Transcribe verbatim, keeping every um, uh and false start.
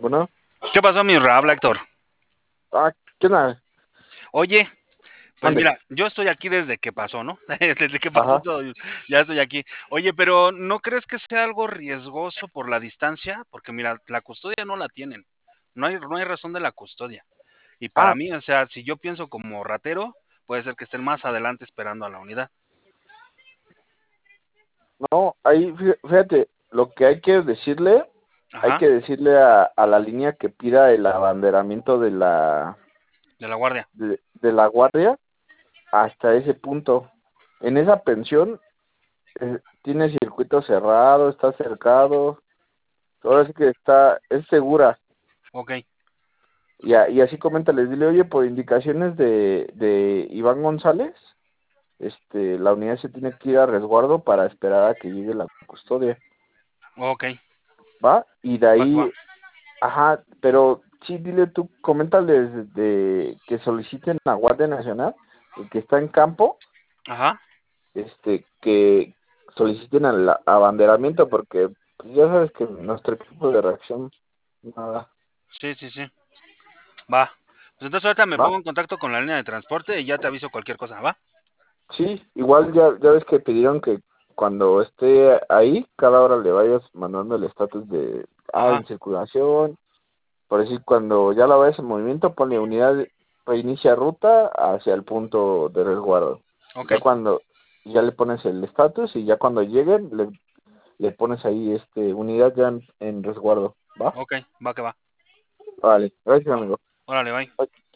Bueno, ¿Qué pasó, mi Rab, Héctor? ah, ¿qué onda? Oye, pues Mande. mira, yo estoy aquí desde que pasó, ¿no? Desde que pasó Ajá. todo, ya estoy aquí. Oye, pero ¿no crees que sea algo riesgoso por la distancia? Porque mira, la custodia no la tienen. No hay, no hay razón de la custodia. Y para Ah, mí, o sea, si yo pienso como ratero, puede ser que estén más adelante esperando a la unidad. no, ahí, fí- fíjate, lo que hay que decirle, hay Ajá, que decirle a, a la línea que pida el abanderamiento de la, de la guardia. de, de la guardia hasta ese punto. En esa pensión eh, tiene circuito cerrado, está cercado, ahora sí que está, es segura. Ok, Y, a- y así coméntales, dile, oye, por indicaciones de, de Iván González, este, la unidad se tiene que ir a resguardo para esperar a que llegue la custodia, ok, ¿va? Y de va que va. ahí, ajá, pero sí, dile tú, coméntales de que soliciten a Guardia Nacional, el que está en campo, Ajá, este, que soliciten el abanderamiento, porque pues, ya sabes que nuestro equipo de reacción, nada, sí, sí, sí. Va. Pues entonces ahorita me ¿va? pongo en contacto con la línea de transporte y ya te aviso cualquier cosa, ¿va? Sí, igual ya, ya ves que pidieron que cuando esté ahí, cada hora le vayas mandando el estatus de, ah, Ajá, en circulación. Por decir, cuando ya la vayas en movimiento, ponle unidad, reinicia ruta hacia el punto de resguardo. ok, Ya cuando, ya le pones el estatus y ya cuando lleguen, le, le pones ahí, este, unidad ya en, en resguardo, ¿va? ok, va que va. Vale, gracias Va. amigo. Órale, bye.